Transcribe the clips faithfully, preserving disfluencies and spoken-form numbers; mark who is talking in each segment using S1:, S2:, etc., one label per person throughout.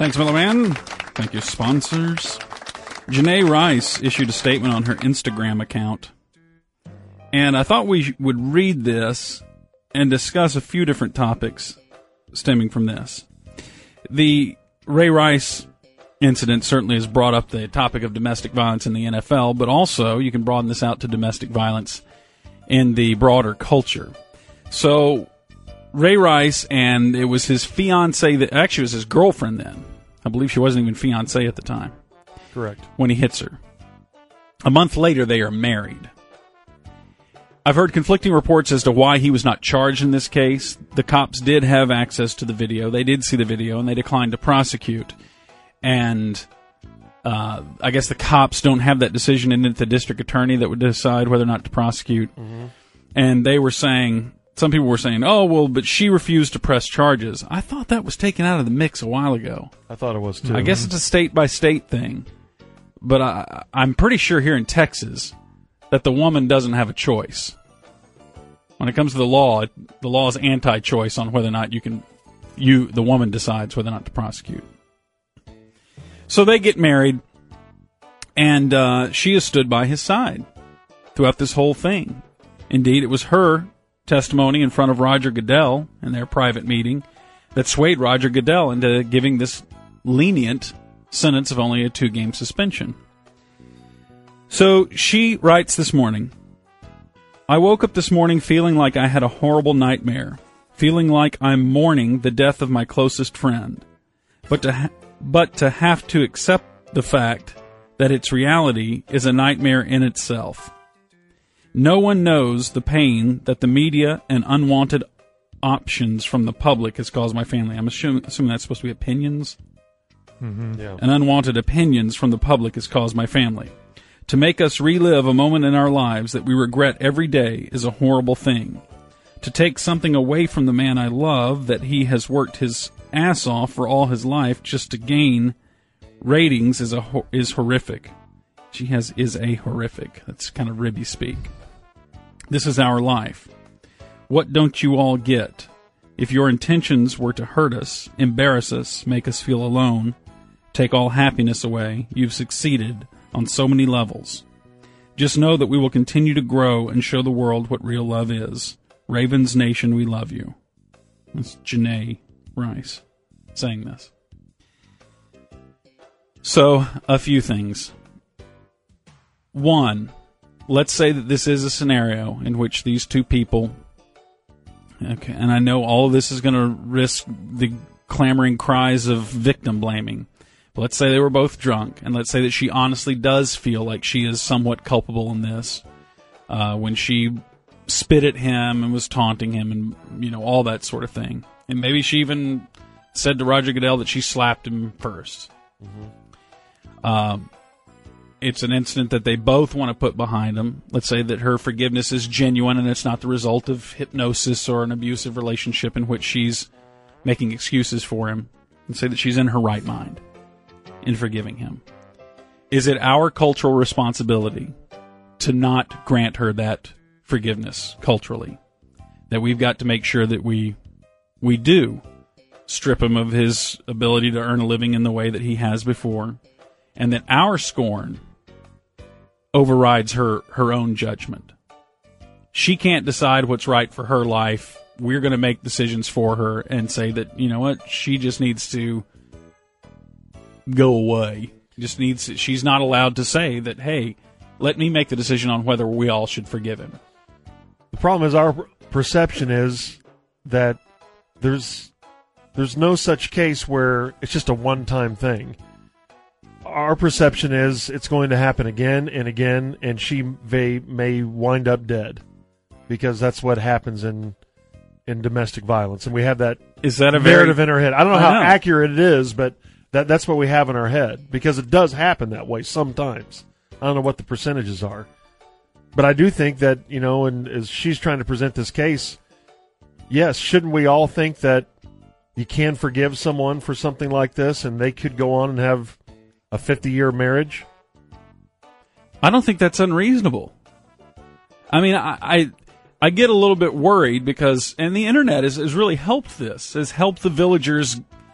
S1: Thanks, Miller Man. Thank you, sponsors. Janae Rice issued a statement on her Instagram account. And I thought we would read this and discuss a few different topics stemming from this. The Ray Rice incident certainly has brought up the topic of domestic violence in the N F L, but also you can broaden this out to domestic violence in the broader culture. So Ray Rice, and it was his fiancée, that actually was his girlfriend then. I believe she wasn't even fiancée at the time.
S2: Correct.
S1: When he hits her. A month later, they are married. I've heard conflicting reports as to why he was not charged in this case. The cops did have access to the video. They did see the video, and they declined to prosecute. And uh, I guess the cops don't have that decision, and it's the district attorney that would decide whether or not to prosecute. Mm-hmm. And they were saying, some people were saying, oh, well, but she refused to press charges. I thought that was taken out of the mix a while ago.
S2: I thought it was, too.
S1: I guess it's a state-by-state thing. But I, I'm pretty sure here in Texas that the woman doesn't have a choice. When it comes to the law, the law is anti-choice on whether or not you can, you, the woman decides whether or not to prosecute. So they get married, and uh, she has stood by his side throughout this whole thing. Indeed, it was her testimony in front of Roger Goodell in their private meeting that swayed Roger Goodell into giving this lenient sentence of only a two-game suspension. So she writes this morning, I woke up this morning feeling like I had a horrible nightmare, feeling like I'm mourning the death of my closest friend, but to ha- but to have to accept the fact that its reality is a nightmare in itself. No one knows the pain that the media and unwanted options from the public has caused my family. I'm assuming, assuming that's supposed to be opinions.
S2: Mm-hmm, yeah.
S1: And unwanted opinions from the public has caused my family. To make us relive a moment in our lives that we regret every day is a horrible thing. To take something away from the man I love that he has worked his ass off for all his life just to gain ratings is a is horrific. She has is a horrific. That's kind of ribby speak. This is our life. What don't you all get? If your intentions were to hurt us, embarrass us, make us feel alone, take all happiness away, you've succeeded on so many levels. Just know that we will continue to grow and show the world what real love is. Ravens Nation, we love you. That's Janae Rice saying this. So, a few things. One, let's say that this is a scenario in which these two people, okay, and I know all of this is going to risk the clamoring cries of victim blaming. But let's say they were both drunk, and let's say that she honestly does feel like she is somewhat culpable in this. Uh, when she spit at him and was taunting him and, you know, all that sort of thing. And maybe she even said to Roger Goodell that she slapped him first. Mm-hmm. Um, it's an incident that they both want to put behind them. Let's say that her forgiveness is genuine and it's not the result of hypnosis or an abusive relationship in which she's making excuses for him. And say that she's in her right mind in forgiving him. Is it our cultural responsibility to not grant her that forgiveness culturally? That we've got to make sure that we we do strip him of his ability to earn a living in the way that he has before, and that our scorn overrides her, her own judgment. She can't decide what's right for her life. We're going to make decisions for her and say that, you know what, she just needs to go away. Just needs. She's not allowed to say that, hey, let me make the decision on whether we all should forgive him.
S2: The problem is our perception is that there's there's no such case where it's just a one-time thing. Our perception is it's going to happen again and again, and she may, may wind up dead because that's what happens in in domestic violence, and we have that
S1: is that a
S2: narrative
S1: very,
S2: in our head. I don't know
S1: I
S2: how
S1: know.
S2: accurate it is, but that that's what we have in our head because it does happen that way sometimes. I don't know what the percentages are. But I do think that, you know, and as she's trying to present this case, yes, shouldn't we all think that you can forgive someone for something like this and they could go on and have a fifty-year marriage?
S1: I don't think that's unreasonable. I mean, I, I I get a little bit worried because, and the internet has, has really helped this, has helped the villagers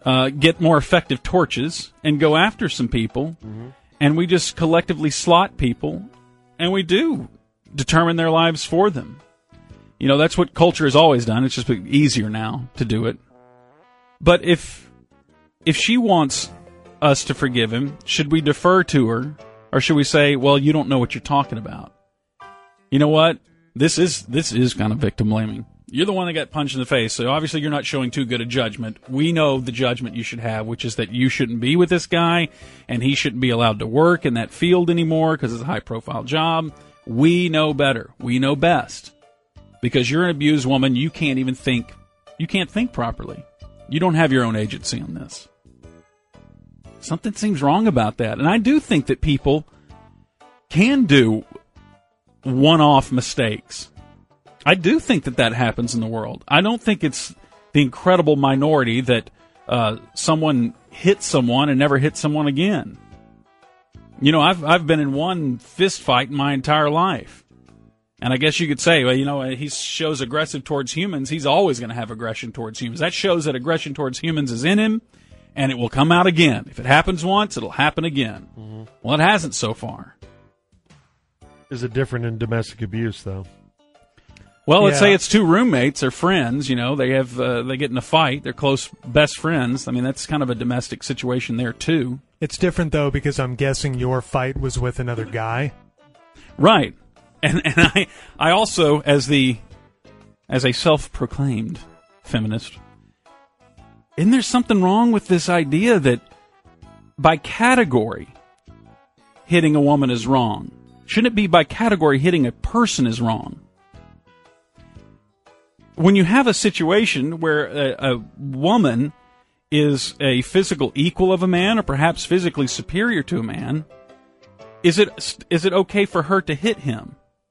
S1: uh, get more effective torches and go after some people, mm-hmm. and we just collectively slot people, and we do determine their lives for them. You know, that's what culture has always done. It's just easier now to do it. But if if she wants us to forgive him, should we defer to her, or should we say, well, you don't know what you're talking about? You know what? This is this is kind of victim blaming. You're the one that got punched in the face, so obviously you're not showing too good a judgment. We know the judgment you should have, which is that you shouldn't be with this guy, and he shouldn't be allowed to work in that field anymore because it's a high-profile job. We know better. We know best. Because you're an abused woman, you can't even think. You can't think properly. You don't have your own agency on this. Something seems wrong about that. And I do think that people can do one-off mistakes. I do think that that happens in the world. I don't think it's the incredible minority that uh, someone hits someone and never hits someone again. You know, I've I've been in one fist fight in my entire life. And I guess you could say, well, you know, he shows aggressive towards humans. He's always going to have aggression towards humans. That shows that aggression towards humans is in him, and it will come out again. If it happens once, it'll happen again. Mm-hmm. Well, it hasn't so far.
S2: Is it different in domestic abuse, though?
S1: Well, let's
S3: Yeah.
S1: say it's two roommates or friends. You know, they have uh, they get in a fight. They're close best friends. I mean, that's kind of a domestic situation there too.
S3: It's different, though, because I'm guessing your fight was with another guy.
S1: Right. And and I I also, as the as a self-proclaimed feminist, isn't there something wrong with this idea that by category hitting a woman is wrong? Shouldn't it be by category hitting a person is wrong? When you have a situation where a, a woman is a physical equal of a man or perhaps physically superior to a man, is it is it okay for her to hit him?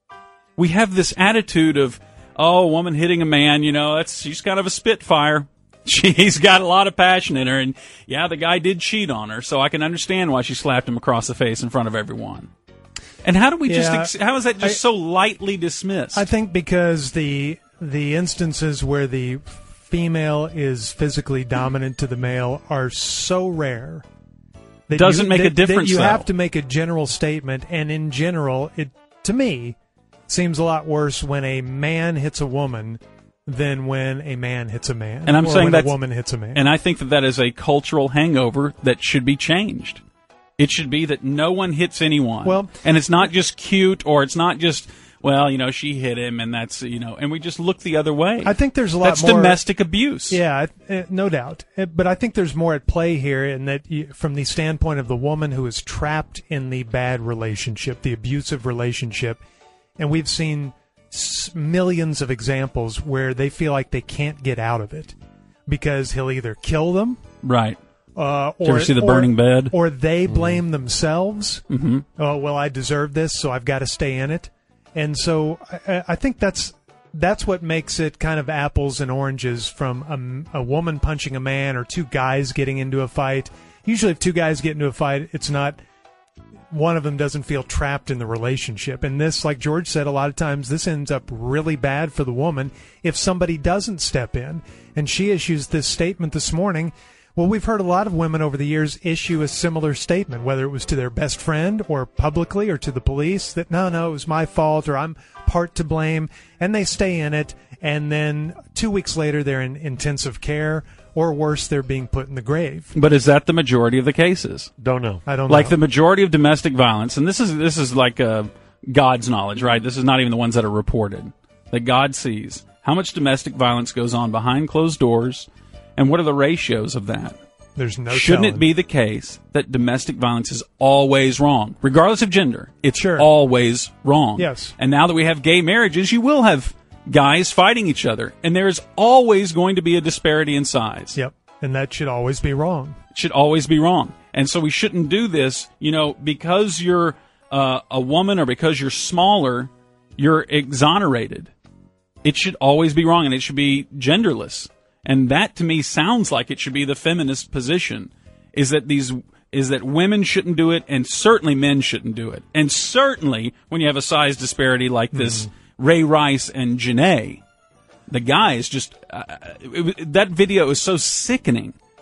S1: We have this attitude of, oh, a woman hitting a man, you know, that's she's kind of a spitfire. She's got a lot of passion in her, and yeah, the guy did cheat on her, so I can understand why she slapped him across the face in front of everyone. And how do we
S3: Yeah,
S1: just, ex- how is that just
S3: I,
S1: so lightly dismissed?
S3: I think because the the instances where the female is physically dominant to the male are so rare. That
S1: Doesn't
S3: you,
S1: make a
S3: that,
S1: difference,
S3: That you
S1: though.
S3: have to make a general statement, and in general, it to me seems a lot worse when a man hits a woman than when a man hits a man.
S1: And I'm
S3: or
S1: saying
S3: when
S1: that's,
S3: a woman hits a man.
S1: And I think that that is a cultural hangover that should be changed. It should be that no one hits anyone.
S3: Well-
S1: and it's not just cute, or it's not just, well, you know, she hit him, and that's, you know, and we just look the other way.
S3: I think there's a lot
S1: that's
S3: more
S1: domestic abuse.
S3: Yeah, uh, no doubt. Uh, But I think there's more at play here in that you, from the standpoint of the woman who is trapped in the bad relationship, the abusive relationship, and we've seen s- millions of examples where they feel like they can't get out of it because he'll either kill them,
S1: Right.
S3: uh,
S1: Did you
S3: or
S1: ever see The
S3: or-
S1: Burning Bed?
S3: or they blame themselves.
S1: Mm-hmm.
S3: Oh, well, I deserve this, so I've got to stay in it. And so I, I think that's that's what makes it kind of apples and oranges from a, a woman punching a man or two guys getting into a fight. Usually if two guys get into a fight, it's not one of them doesn't feel trapped in the relationship. And this, like George said, a lot of times this ends up really bad for the woman if somebody doesn't step in. And she issues this statement this morning. Well, we've heard a lot of women over the years issue a similar statement, whether it was to their best friend or publicly or to the police, that no, no, it was my fault or I'm part to blame, and they stay in it, and then two weeks later they're in intensive care, or worse, they're being put in the grave.
S1: But is that the majority of the cases?
S2: Don't know.
S3: I don't
S1: Like
S3: know.
S1: the majority of domestic violence, and this is this is like uh, God's knowledge, right? This is not even the ones that are reported. That God sees how much domestic violence goes on behind closed doors, and what are the ratios of that?
S3: There's no
S1: Shouldn't
S3: telling.
S1: it be the case that domestic violence is always wrong, regardless of gender? It's
S3: Sure.
S1: always wrong.
S3: Yes.
S1: And now that we have gay marriages, you will have guys fighting each other, and there is always going to be a disparity in size.
S3: Yep, and that should always be wrong.
S1: It should always be wrong. And so we shouldn't do this, you know, because you're uh, a woman or because you're smaller, you're exonerated. It should always be wrong, and it should be genderless. And that, to me, sounds like it should be the feminist position, is that these is that women shouldn't do it, and certainly men shouldn't do it. And certainly, when you have a size disparity like this, Ray Rice and Janae, the guy is just... Uh, it, that video is so sickening.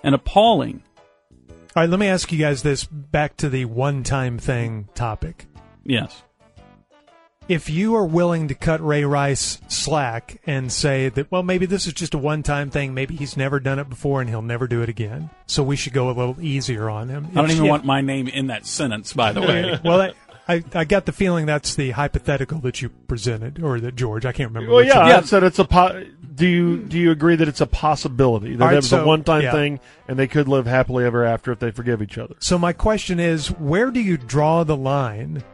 S1: and appalling.
S3: All right, let me ask you guys this back to the one-time thing topic.
S1: Yes.
S3: If you are willing to cut Ray Rice slack and say that, well, maybe this is just a one-time thing, maybe he's never done it before and he'll never do it again, so we should go a little easier on him.
S1: I don't even
S3: yeah.
S1: want my name in that sentence, by the way.
S3: Well, I, I, I got the feeling that's the hypothetical that you presented, or that George, I can't remember.
S2: Well,
S3: which
S2: yeah,
S3: one.
S2: I said it's a. Po- do you do you agree that it's a possibility that
S3: All right,
S2: it was
S3: so-
S2: a one-time
S3: yeah.
S2: thing and they could live happily ever after if they forgive each other?
S3: So my question is, where do you draw the line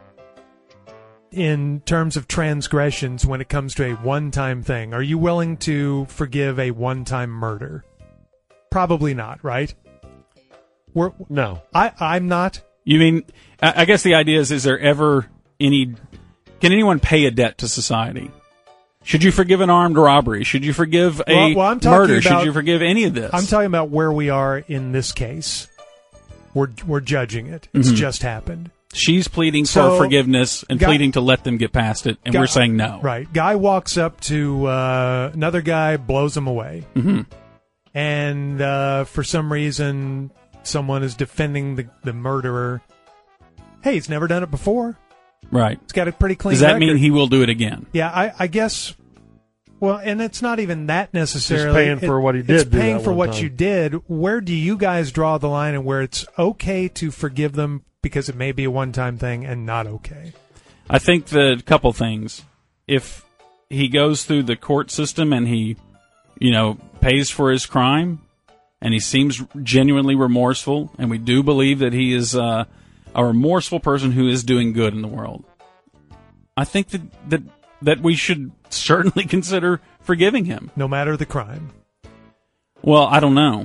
S3: in terms of transgressions when it comes to a one-time thing? Are you willing to forgive a one-time murder? Probably not, right? We're,
S2: No.
S3: I, I'm not.
S1: You mean, I I guess the idea is, is there ever any, can anyone pay a debt to society? Should you forgive an armed robbery? Should you forgive a
S3: Well- well, I'm talking
S1: murder?
S3: about-
S1: Should you forgive any of this?
S3: I'm talking about where we are in this case. We're we're judging it. It's
S1: Mhm.
S3: just happened.
S1: She's pleading
S3: So,
S1: for forgiveness and
S3: guy-
S1: pleading to let them get past it, and
S3: Guy-
S1: we're saying no.
S3: Right. Guy walks up to uh, another guy, blows him away.
S1: hmm
S3: And uh, for some reason, someone is defending the, the murderer. Hey, he's never done it before.
S1: Right.
S3: He's got a pretty clean
S1: Does that
S3: record.
S1: mean he will do it again?
S3: Yeah, I, I guess. Well, and it's not even that necessarily.
S2: paying for what he did
S3: It's
S2: do
S3: paying
S2: that
S3: for
S2: one
S3: what
S2: time.
S3: you did. Where do you guys draw the line, and where it's okay to forgive them because it may be a one-time thing, and not okay?
S1: I think the couple things. If he goes through the court system and he, you know, pays for his crime, and he seems genuinely remorseful, and we do believe that he is uh, a remorseful person who is doing good in the world, I think that that, that we should certainly consider forgiving him.
S3: No matter the crime.
S1: Well, I don't know.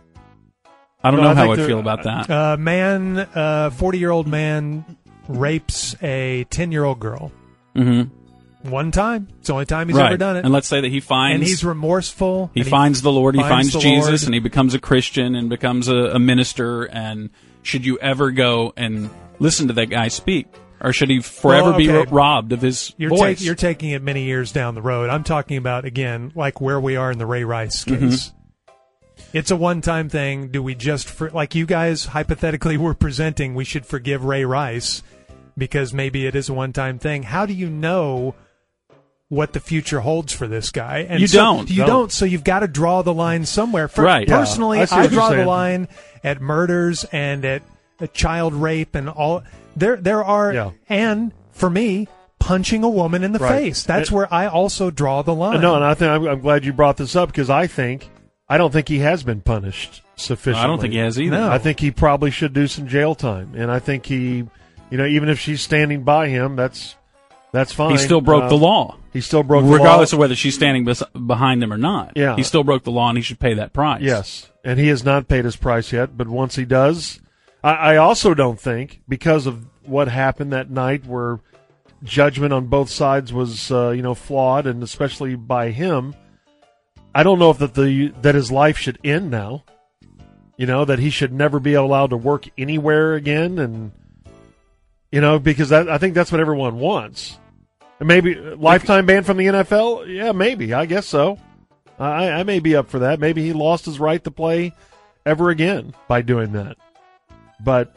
S1: I don't
S2: No, I
S1: know how
S2: think
S1: I'd
S2: there-
S1: feel about that.
S3: Uh, man, uh, forty-year-old man rapes a ten-year-old girl.
S1: Mm-hmm.
S3: One time. It's the only time he's
S1: right.
S3: ever done it.
S1: And let's say that he finds
S3: And he's remorseful.
S1: he
S3: and
S1: finds the Lord, he
S3: finds
S1: finds
S3: the
S1: Jesus,
S3: Lord.
S1: and he becomes a Christian and becomes a, a minister. And should you ever go and listen to that guy speak, or should he forever
S3: Well,
S1: be
S3: okay.
S1: ro- robbed of his
S3: You're,
S1: voice?
S3: take, you're taking it many years down the road. I'm talking about, again, like where we are in the Ray Rice case.
S1: Mm-hmm.
S3: It's a one-time thing. Do we just, for, like you guys hypothetically were presenting, we should forgive Ray Rice because maybe it is a one-time thing. How do you know what the future holds for this guy? And
S1: You
S3: so-
S1: don't.
S3: You
S2: Don't.
S3: don't, so you've got to draw the line somewhere. For,
S1: Right. Yeah,
S3: Personally,
S2: I see
S3: I,
S2: what you're
S3: draw the
S2: saying.
S3: line at murders and at, at child rape and all. There, there are,
S2: Yeah.
S3: and for me, punching a woman in the
S2: Right.
S3: face. That's
S2: It-
S3: where I also draw the line.
S2: No, and I think I'm, I'm glad you brought this up because I think I don't think he has been punished sufficiently.
S1: I don't think he has either.
S3: No.
S2: I think he probably should do some jail time, and I think he, you know, even if she's standing by him, that's that's fine.
S1: He still broke
S2: Uh,
S1: the law,
S2: He still broke
S1: regardless
S2: the
S1: of
S2: law.
S1: whether she's standing bes- behind him or not.
S2: Yeah.
S1: He still broke the law, and he should pay that price.
S2: Yes, and he has not paid his price yet. But once he does, I, I also don't think because of what happened that night, where judgment on both sides was, uh, you know, flawed, and especially by him. I don't know if that the that his life should end now. You know, that he should never be allowed to work anywhere again, and you know, because that, I think that's what everyone wants. And maybe lifetime ban from the N F L. Yeah, maybe. I guess so. I, I may be up for that. Maybe he lost his right to play ever again by doing that. But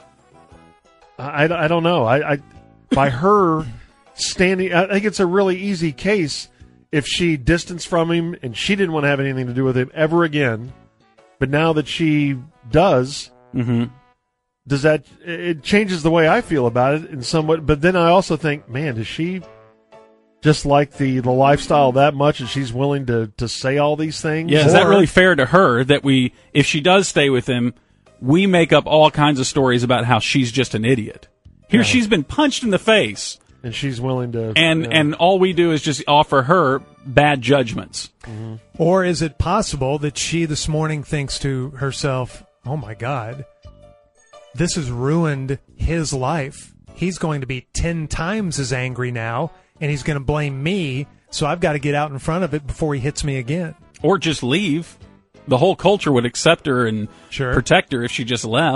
S2: I, I don't know. I, I by her standing, I think it's a really easy case. If she distanced from him and she didn't want to have anything to do with him ever again, but now that she does,
S1: Mm-hmm.
S2: does that it changes the way I feel about it in somewhat? But then I also think, man, does she just like the, the lifestyle that much, and she's willing to, to say all these things?
S1: Yeah, is that
S2: Or-
S1: really fair to her that we, if she does stay with him, we make up all kinds of stories about how she's just an idiot. Here
S2: Yeah.
S1: she's been punched in the face,
S2: and she's willing to,
S1: and
S2: yeah.
S1: and all we do is just offer her bad judgments.
S3: Or is it possible that she this morning thinks to herself, oh my God, this has ruined his life. He's going to be ten times as angry now, and he's going to blame me, so I've got to get out in front of it before he hits me again.
S1: Or just leave. The whole culture would accept her and
S3: Sure.
S1: protect her if she just left.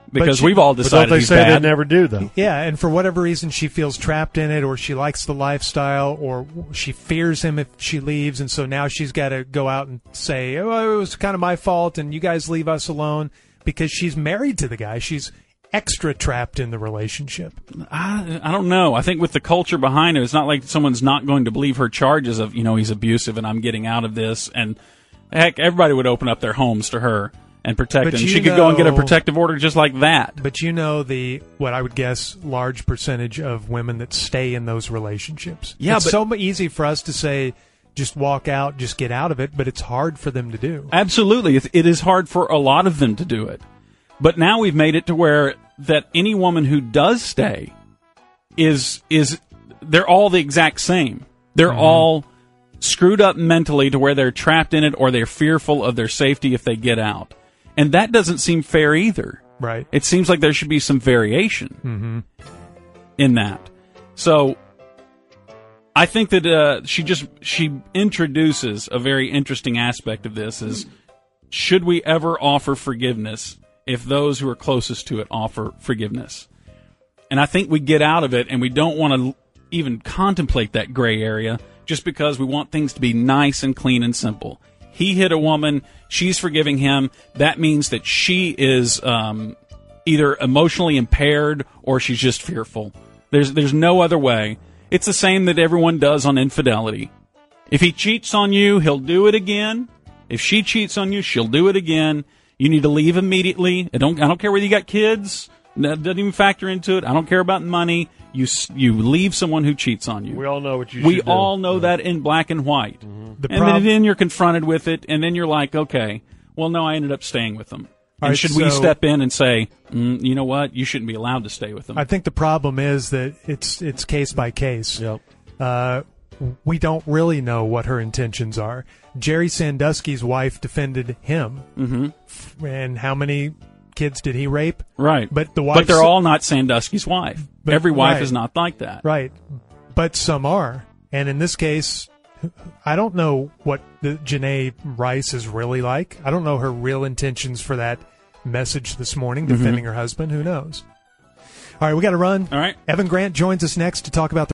S1: because
S3: she-
S1: we've all
S2: But
S1: decided
S2: don't they
S1: he's
S2: say
S1: bad.
S2: they never do, though?
S3: Yeah, and for whatever reason, she feels trapped in it, or she likes the lifestyle, or she fears him if she leaves, and so now she's got to go out and say, oh, it was kind of my fault, and you guys leave us alone, because she's married to the guy. She's extra trapped in the relationship.
S1: I, I don't know. I think with the culture behind it, it's not like someone's not going to believe her charges of, you know, he's abusive and I'm getting out of this. And heck, everybody would open up their homes to her and protect
S3: But
S1: them.
S3: you
S1: She could go and get a
S3: know-
S1: protective order just like that.
S3: But you know the, what I would guess, large percentage of women that stay in those relationships.
S1: Yeah,
S3: it's
S1: but-
S3: so mu- easy for us to say, just walk out, just get out of it, but it's hard for them to do.
S1: Absolutely. It, it is hard for a lot of them to do it. But now we've made it to where that any woman who does stay is is they're all the exact same. They're
S3: Mm-hmm.
S1: all screwed up mentally to where they're trapped in it or they're fearful of their safety if they get out. And that doesn't seem fair either.
S3: Right.
S1: It seems like there should be some variation
S3: Mm-hmm.
S1: in that. So I think that uh, she just she introduces a very interesting aspect of this is should we ever offer forgiveness if those who are closest to it offer forgiveness? And I think we get out of it and we don't want to even contemplate that gray area just because we want things to be nice and clean and simple. He hit a woman, she's forgiving him. That means that she is um, either emotionally impaired or she's just fearful. There's there's no other way. It's the same that everyone does on infidelity. If he cheats on you, he'll do it again. If she cheats on you, she'll do it again. You need to leave immediately. I don't I don't care whether you got kids. That doesn't even factor into it. I don't care about money. You s- you leave someone who cheats on you.
S2: We all know what you
S1: We
S2: should do.
S1: all know that in black and white.
S3: The
S1: And
S3: prob-
S1: then, then you're confronted with it, and then you're like, okay, well, no, I ended up staying with them.
S3: All
S1: And
S3: right,
S1: should we
S3: so-
S1: step in and say, mm, you know what, you shouldn't be allowed to stay with them?
S3: I think the problem is that it's it's case by case.
S2: Yep.
S3: Uh, we don't really know what her intentions are. Jerry Sandusky's wife defended him, mm-hmm. and how many kids did he rape?
S1: Right.
S3: But the
S1: But
S3: wife,
S1: they're all not Sandusky's wife.
S3: But-
S1: Every wife
S3: right.
S1: is not like that.
S3: right, but some are, and in this case, I don't know what the Janae Rice is really like. I don't know her real intentions for that message this morning, defending her husband. Who knows? All right, we got to run.
S1: All right.
S3: Evan Grant joins us next to talk about the